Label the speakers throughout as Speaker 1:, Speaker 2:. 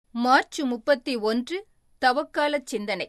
Speaker 1: March 31 தவக்கால சிந்தனை.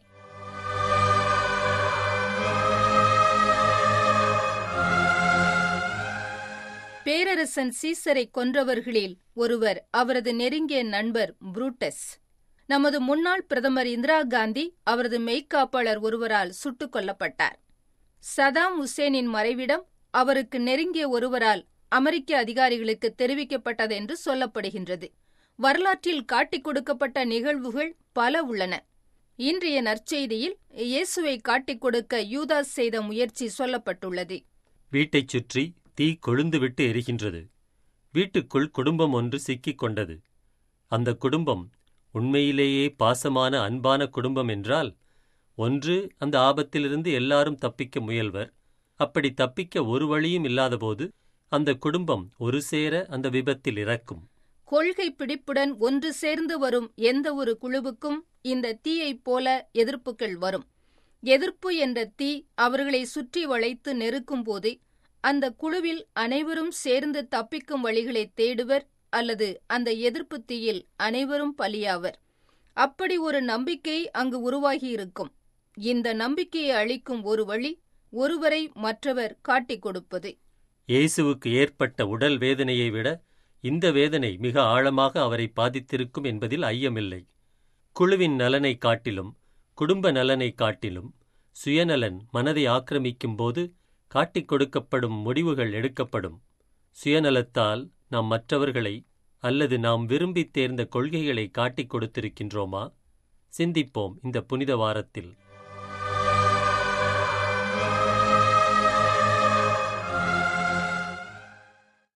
Speaker 1: பேரரசன் சீசரை கொன்றவர்களில் ஒருவர் அவரது நெருங்கிய நண்பர் புரூட்டஸ். நமது முன்னாள் பிரதமர் இந்திரா காந்தி அவரது மெய்க்காப்பாளர் ஒருவரால் சுட்டுக் கொல்லப்பட்டார். சதாம் உசேனின் மறைவிடம் அவருக்கு நெருங்கிய ஒருவரால் அமெரிக்க அதிகாரிகளுக்கு தெரிவிக்கப்பட்டதென்று சொல்லப்படுகின்றது. வரலாற்றில் காட்டிக் கொடுக்கப்பட்ட நிகழ்வுகள் பல உள்ளன. இன்றைய நற்செய்தியில் இயேசுவை காட்டிக் கொடுக்க யூதாஸ் செய்த முயற்சி சொல்லப்பட்டுள்ளது.
Speaker 2: வீட்டைச் சுற்றி தீ கொழுந்துவிட்டு எரிகின்றது. வீட்டுக்குள் குடும்பம் ஒன்று சிக்கிக் கொண்டது. அந்த குடும்பம் உண்மையிலேயே பாசமான அன்பான குடும்பம் என்றால், ஒன்று, அந்த ஆபத்திலிருந்து எல்லாரும் தப்பிக்க முயல்வர். அப்படி தப்பிக்க ஒரு வழியும் இல்லாதபோது அந்த குடும்பம் ஒரு சேர அந்த விபத்தில் இறக்கும்.
Speaker 1: கொள்கை பிடிப்புடன் ஒன்று சேர்ந்து வரும் எந்த ஒரு குழுவுக்கும் இந்த தீயைப் போல எதிர்ப்புகள் வரும். எதிர்ப்பு என்ற தீ அவர்களை சுற்றி வளைத்து நெருக்கும் போது அந்த குழுவில் அனைவரும் சேர்ந்து தப்பிக்கும் வழிகளை தேடுவர், அல்லது அந்த எதிர்ப்பு தீயில் அனைவரும் பலியாவர். அப்படி ஒரு நம்பிக்கை அங்கு உருவாகியிருக்கும். இந்த நம்பிக்கையை அளிக்கும் ஒரு வழி, ஒருவரை மற்றவர் காட்டிக் கொடுப்பது.
Speaker 2: இயேசுவுக்கு ஏற்பட்ட உடல் வேதனையை விட இந்த வேதனை மிக ஆழமாக அவரை பாதித்திருக்கும் என்பதில் ஐயமில்லை. குழுவின் நலனை காட்டிலும், குடும்ப நலனை காட்டிலும் சுயநலன் மனதை ஆக்கிரமிக்கும் போது காட்டிக் கொடுக்கப்படும் முடிவுகள் எடுக்கப்படும். சுயநலத்தால் நாம் மற்றவர்களை அல்லது நாம் விரும்பித் தேர்ந்த கொள்கைகளை காட்டிக் கொடுத்திருக்கின்றோமா? சிந்திப்போம் இந்த புனித வாரத்தில்.